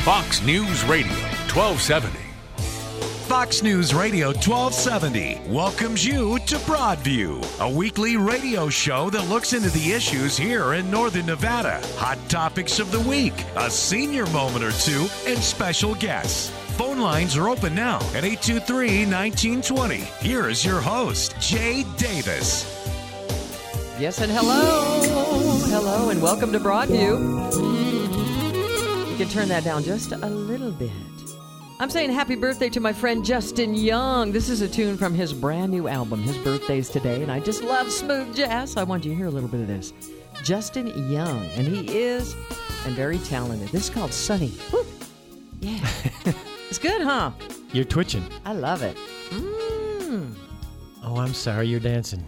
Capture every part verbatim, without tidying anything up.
Fox News Radio, twelve seventy. Fox News Radio twelve seventy welcomes you to Broadview, a weekly radio show that looks into the issues here in Northern Nevada. Hot topics of the week, a senior moment or two, and special guests. Phone lines are open now at eight two three, one nine two zero. Here is your host, Jay Davis. Yes, and hello. Hello, and welcome to Broadview. You can turn that down just a little bit. I'm saying happy birthday to my friend Justin Young. This is a tune from his brand new album. His birthday's today, and I just love smooth jazz. I want you to hear a little bit of this. Justin Young, and he is and very talented. This is called Sunny. Woo. Yeah. It's good, huh? You're twitching. I love it. Mm. Oh, I'm sorry, you're dancing.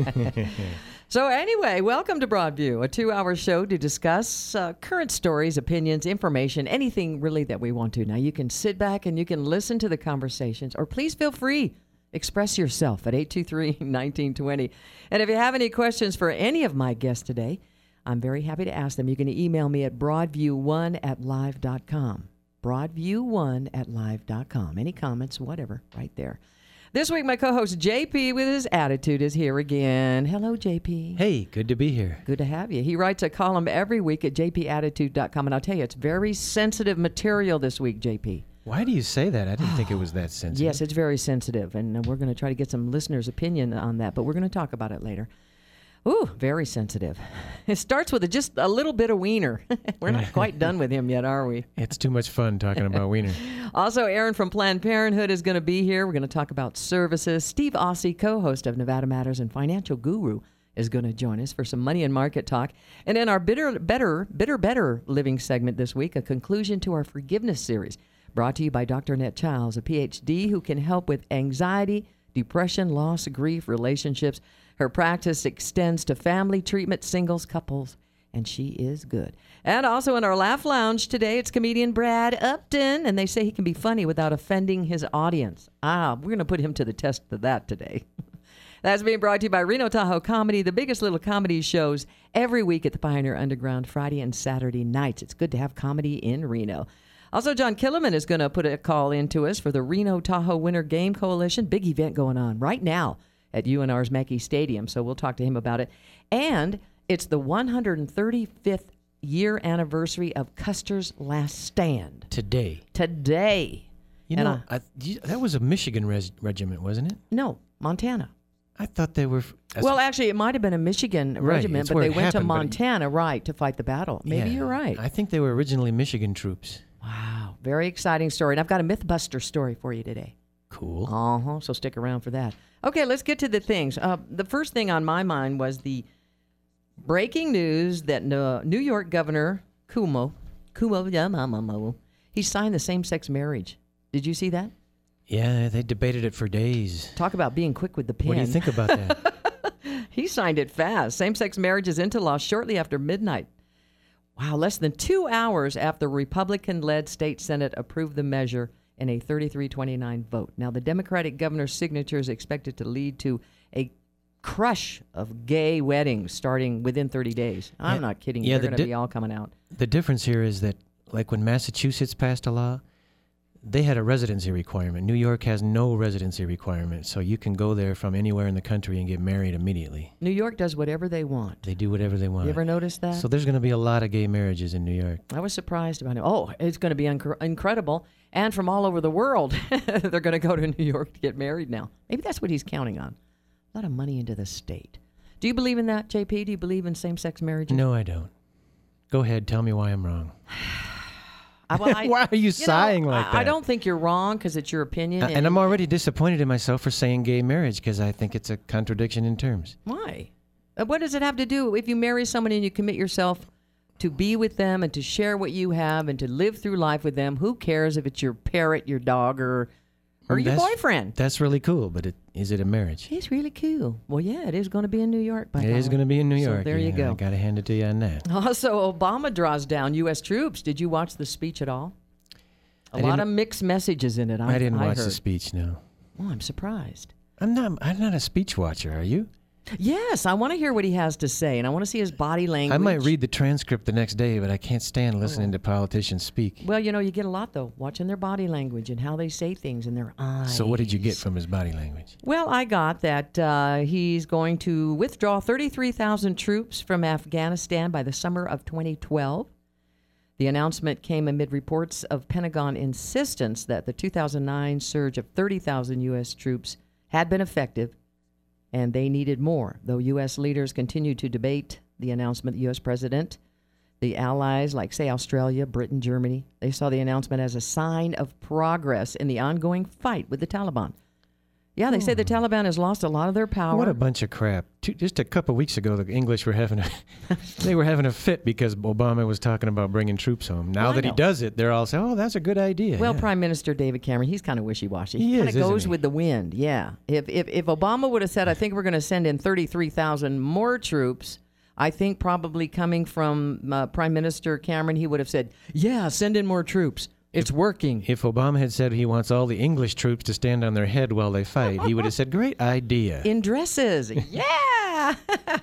So anyway, welcome to Broadview, a two-hour show to discuss uh, current stories, opinions, information, anything really that we want to. Now, you can sit back and you can listen to the conversations, or please feel free, express yourself at eight two three, one nine two zero. And if you have any questions for any of my guests today, I'm very happy to ask them. You can email me at broadview one at live dot com. broadview one at live dot com. Any comments, whatever, right there. This week, my co-host J P with his attitude is here again. Hello, J P. Hey, good to be here. Good to have you. He writes a column every week at j p attitude dot com, and I'll tell you, it's very sensitive material this week, J P. Why do you say that? I didn't think it was that sensitive. Yes, it's very sensitive, and we're going to try to get some listeners' opinion on that, but we're going to talk about it later. Ooh, very sensitive. It starts with a, just a little bit of wiener. We're not quite done with him yet, are we? It's too much fun talking about wiener. Also, Aaron from Planned Parenthood is going to be here. We're going to talk about services. Steve Aussie, co-host of Nevada Matters and Financial Guru, is going to join us for some money and market talk. And in our Bitter, Better, Bitter, Better Living segment this week, a conclusion to our forgiveness series, brought to you by Doctor Annette Childs, a P H D who can help with anxiety, depression, loss, grief, relationships. Her practice extends to family treatment, singles, couples, and she is good. And also in our Laugh Lounge today, it's comedian Brad Upton, and they say he can be funny without offending his audience. Ah, we're going to put him to the test of that today. That's being brought to you by Reno Tahoe Comedy, the biggest little comedy shows every week at the Pioneer Underground, Friday and Saturday nights. It's good to have comedy in Reno. Also, John Killiman is going to put a call into us for the Reno Tahoe Winter Game Coalition. Big event going on right now at U N R's Mackey Stadium, so we'll talk to him about it. And it's the one hundred thirty-fifth year anniversary of Custer's Last Stand. Today. Today. You and know, I, I, you, that was a Michigan res- regiment, wasn't it? No, Montana. I thought they were... Well, actually, it might have been a Michigan right, regiment, but where they it went happened, to Montana, right, to fight the battle. Maybe yeah, you're right. I think they were originally Michigan troops. Wow, very exciting story. And I've got a Mythbuster story for you today. Cool. Uh-huh, so stick around for that. Okay, let's get to the things. Uh, the first thing on my mind was the breaking news that uh, New York Governor Cuomo, Cuomo, he signed the same-sex marriage. Did you see that? Yeah, they debated it for days. Talk about being quick with the pen. What do you think about that? He signed it fast. Same-sex marriage is into law shortly after midnight. Wow, less than two hours after the Republican-led state Senate approved the measure in a thirty-three twenty-nine vote. Now, the Democratic governor's signature is expected to lead to a crush of gay weddings starting within thirty days. I'm yeah, not kidding. yeah, They're the going to di- be all coming out. The difference here is that, like when Massachusetts passed a law, they had a residency requirement. New York has no residency requirement, so you can go there from anywhere in the country and get married immediately. New York does whatever they want. They do whatever they want. You ever notice that? So there's going to be a lot of gay marriages in New York. I was surprised about it. Oh, it's going to be unc- incredible. And from all over the world, they're going to go to New York to get married now. Maybe that's what he's counting on. A lot of money into the state. Do you believe in that, J P? Do you believe in same-sex marriages? No, I don't. Go ahead. Tell me why I'm wrong. I, well, I, Why are you, you sighing know, like I, that? I don't think you're wrong because it's your opinion. Uh, and, and I'm already disappointed in myself for saying gay marriage because I think it's a contradiction in terms. Why? Uh, What does it have to do if you marry someone and you commit yourself to be with them and to share what you have and to live through life with them? Who cares if it's your parrot, your dog, or or your That's- boyfriend? That's really cool, but it, is it a marriage? It's really cool. Well, yeah, it is going to be in New York. By It is golly. going to be in New So York. there you yeah, go. I got to hand it to you on that. Also, Obama draws down U S troops. Did you watch the speech at all? A I lot didn't- of mixed messages in it. I, I didn't I watch heard. the speech, no. Oh, I'm surprised. I'm not I'm not a speech watcher, are you? Yes, I want to hear what he has to say, and I want to see his body language. I might read the transcript the next day, but I can't stand listening Oh. to politicians speak. Well, you know, you get a lot, though, watching their body language and how they say things in their eyes. So what did you get from his body language? Well, I got that uh, he's going to withdraw thirty-three thousand troops from Afghanistan by the summer of twenty twelve. The announcement came amid reports of Pentagon insistence that the two thousand nine surge of thirty thousand U S troops had been effective, and they needed more, though U S leaders continued to debate the announcement. The U S president, the allies like, say, Australia, Britain, Germany, they saw the announcement as a sign of progress in the ongoing fight with the Taliban. Yeah, they say the Taliban has lost a lot of their power. What a bunch of crap. Two, just a couple of weeks ago, the English were having a they were having a fit because Obama was talking about bringing troops home. Now Well, I that he know. does it, they're all saying, oh, that's a good idea. Well, yeah. Prime Minister David Cameron, he's kind of wishy-washy. He He kind is, of isn't goes he? with the wind, yeah. If, if, if Obama would have said, I think we're going to send in thirty-three thousand more troops, I think probably coming from uh, Prime Minister Cameron, he would have said, yeah, send in more troops. It's working. If Obama had said he wants all the English troops to stand on their head while they fight, he would have said, great idea. In dresses. Yeah.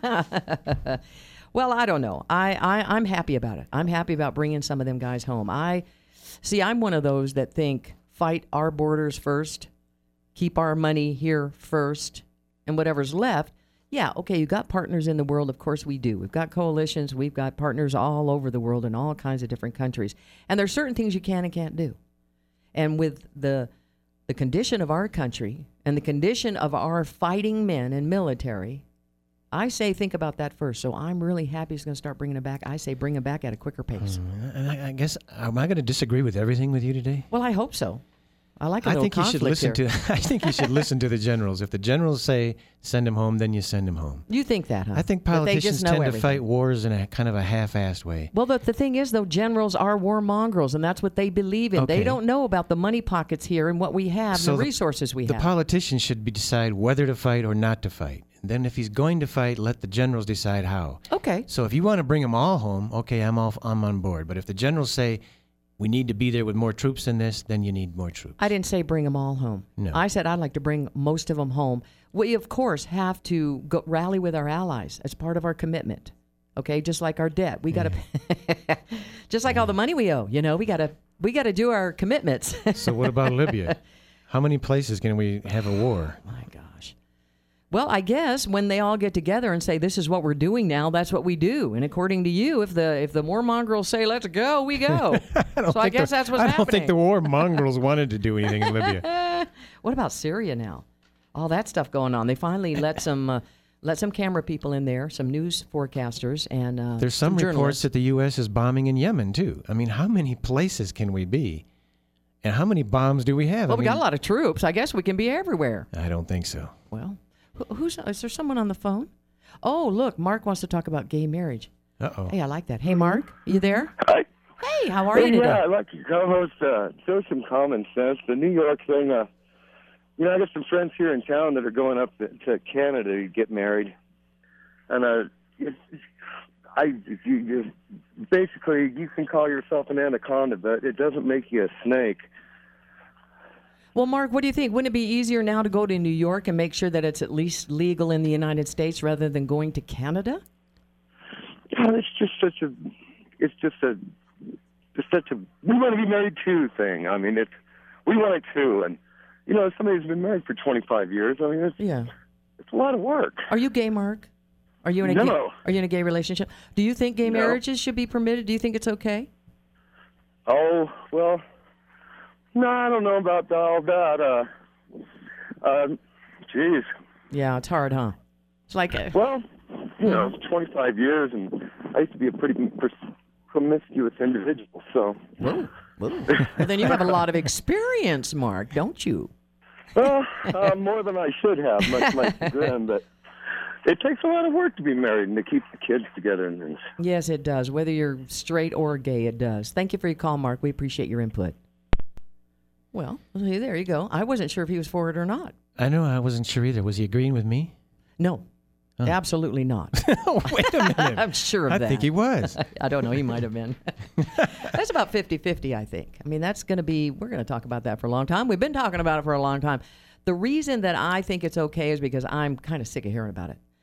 Well, I don't know. I, I, I'm happy about it. I'm happy about bringing some of them guys home. I see, I'm one of those that think fight our borders first, keep our money here first, and whatever's left. Yeah, okay, you got partners in the world. Of course we do. We've got coalitions. We've got partners all over the world in all kinds of different countries. And there's certain things you can and can't do. And with the the condition of our country and the condition of our fighting men and military, I say think about that first. So I'm really happy he's going to start bringing them back. I say bring them back at a quicker pace. And I, I guess, am I going to disagree with everything with you today? Well, I hope so. I like a I little think you should listen here. to. I think you should listen to the generals. If the generals say send him home, then you send him home. You think that, huh? I think That they politicians just know tend to everything. fight wars in a kind of a half-assed way. Well, the, the thing is, though, generals are war mongrels, and that's what they believe in. Okay. They don't know about the money pockets here and what we have So and the the- resources we The have. politicians should be decide whether to fight or not to fight. And then if he's going to fight, let the generals decide how. Okay. So if you want to bring them all home, okay, I'm all, I'm on board. But if the generals say we need to be there with more troops than this, then you need more troops. I didn't say bring them all home. No. I said I'd like to bring most of them home. We, of course, have to go rally with our allies as part of our commitment. Okay, just like our debt, we got to, just like all the money we owe. You know, we got to we got to do our commitments. So what about Libya? How many places can we have a war? My gosh. Well, I guess when they all get together and say this is what we're doing now, that's what we do. And according to you, if the if the war mongrels say let's go, we go. I don't so I think guess the- that's what's I happening. don't think the war mongrels wanted to do anything in Libya. What about Syria now? All that stuff going on. They finally let some uh, let some camera people in there, some news forecasters, and uh, There's some, reports journalists. that the U S is bombing in Yemen too. I mean, how many places can we be? And how many bombs do we have? Well, I we mean, got a lot of troops. I guess we can be everywhere. I don't think so. Well, who, who's is there someone on the phone? Oh, look, Mark wants to talk about gay marriage. Uh-oh. Hey, I like that. Hey, Mark, you there? Hi. Hey, how are you today? Yeah, I'd like your co-host uh, show some common sense. The New York thing, uh, you know, I got some friends here in town that are going up to, to Canada to get married. And uh, it's, I, you, you, basically, you can call yourself an anaconda, but it doesn't make you a snake. Well, Mark, what do you think? Wouldn't it be easier now to go to New York and make sure that it's at least legal in the United States rather than going to Canada? God, it's just such a, it's just a, just such a, we want to be married too thing. I mean, it's, we want it too. And, you know, somebody who's been married for twenty-five years, I mean, it's, Yeah. it's a lot of work. Are you gay, Mark? Are you in a No. gay, are you in a gay relationship? Do you think gay No. marriages should be permitted? Do you think it's okay? Oh, well, no, I don't know about all that. Uh, uh, geez. Yeah, it's hard, huh? It's like a, Well, you know, twenty-five years, and I used to be a pretty pers- promiscuous individual, so. well, then you have a lot of experience, Mark, don't you? Well, uh, more than I should have, much my chagrin, but it takes a lot of work to be married and to keep the kids together and things. Yes, it does. Whether you're straight or gay, it does. Thank you for your call, Mark. We appreciate your input. Well, see, there you go. I wasn't sure if he was for it or not. I know, I wasn't sure either. Was he agreeing with me? No, absolutely not. Oh, wait a minute. I'm sure of I that. think he was. I don't know. He might have been. That's about fifty-fifty, I think. I mean, that's going to be, we're going to talk about that for a long time. We've been talking about it for a long time. The reason that I think it's okay is because I'm kind of sick of hearing about it.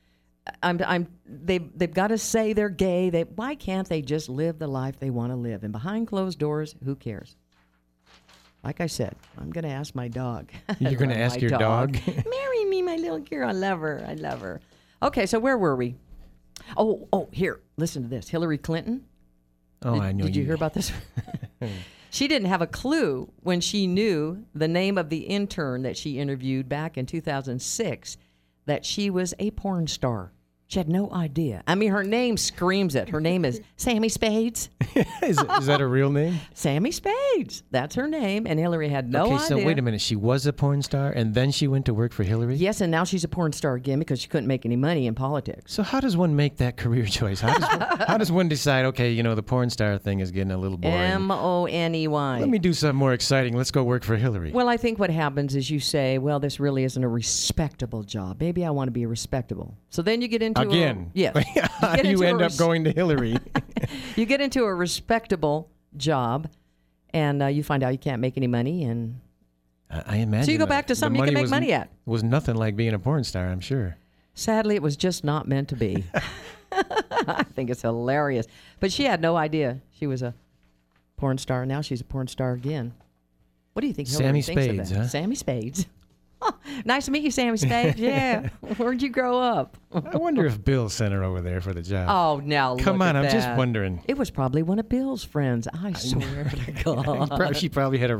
I'm, I'm, they, they've got to say they're gay. They, why can't they just live the life they want to live? And behind closed doors, who cares? Like I said, I'm going to ask my dog. You're going to ask your dog? Marry me, my little girl. I love her. I love her. Okay, so where were we? Oh, oh, here. Listen to this. Hillary Clinton. Oh, did, I know. Did you, you hear about this? She didn't have a clue when she knew the name of the intern that she interviewed back in two thousand six that she was a porn star. She had no idea. I mean, her name screams it. Her name is Sammy Spades. is, is that a real name? Sammy Spades. That's her name. And Hillary had no okay, idea. so wait a minute. She was a porn star, and then she went to work for Hillary? Yes, and now she's a porn star again because she couldn't make any money in politics. So how does one make that career choice? How does one, how does one decide, okay, you know, the porn star thing is getting a little boring. M O N E Y. Let me do something more exciting. Let's go work for Hillary. Well, I think what happens is you say, well, this really isn't a respectable job. Maybe I want to be respectable. So then you get into Again. A, yes. How do you end up going to Hillary? You get into a respectable job, and uh, you find out you can't make any money, and I, I imagine. so you go that back to the something you can make was, money at. Was nothing like being a porn star, I'm sure. Sadly, it was just not meant to be. I think it's hilarious. But she had no idea she was a porn star. Now she's a porn star again. What do you think Hillary Sammy thinks Spades, of that? huh? Sammy Spades. Oh, nice to meet you, Sammy Spades. Yeah. Where'd you grow up? I wonder if Bill sent her over there for the job. Oh, now Come look on, at I'm just that. wondering. It was probably one of Bill's friends. I swear to God. She probably had a